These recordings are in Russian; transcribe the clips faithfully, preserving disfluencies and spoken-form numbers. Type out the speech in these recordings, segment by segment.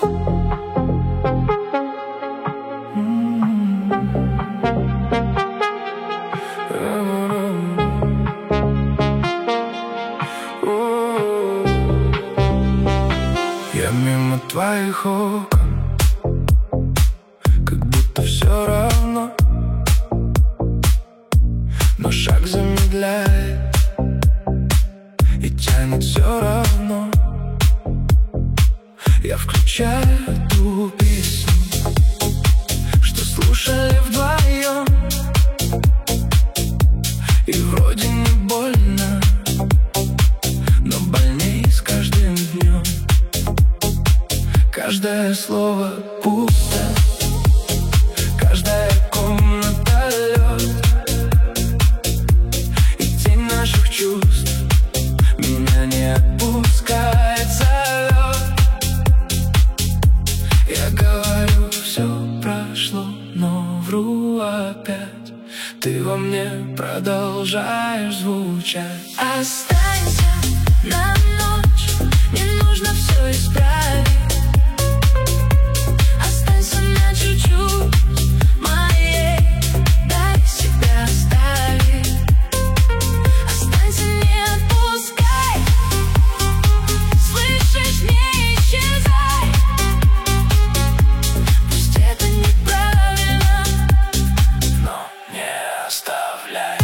Я мимо твоих окон, как будто все равно, но шаг замедляет и тянет все равно. Я включаю ту песню, что слушали вдвоем, и вроде не больно, но больней с каждым днем. Каждое слово пусто, каждая комната лед, и тень наших чувств меня не отпускает зовет. Я говорю, все прошло, но вру опять. Ты во мне продолжаешь звучать. Останься на ночь, не нужно все исправить. Останься на чуть-чуть моей, дай себя оставить. Останься, не отпускай, слышишь, не исчезай. Пусть это неправильно, но не оставляй.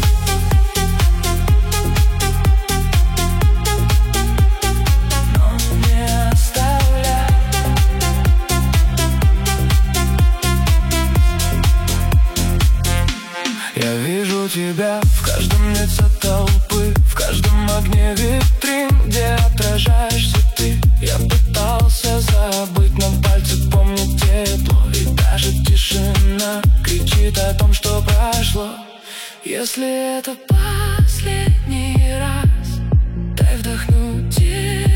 Я вижу тебя в каждом лице толпы, в каждом огне витрин, где отражаешься ты. Я пытался забыть, но пальцы помнят тепло, и даже тишина кричит о том, что прошло. Если это последний раз, дай вдохнуть тебя.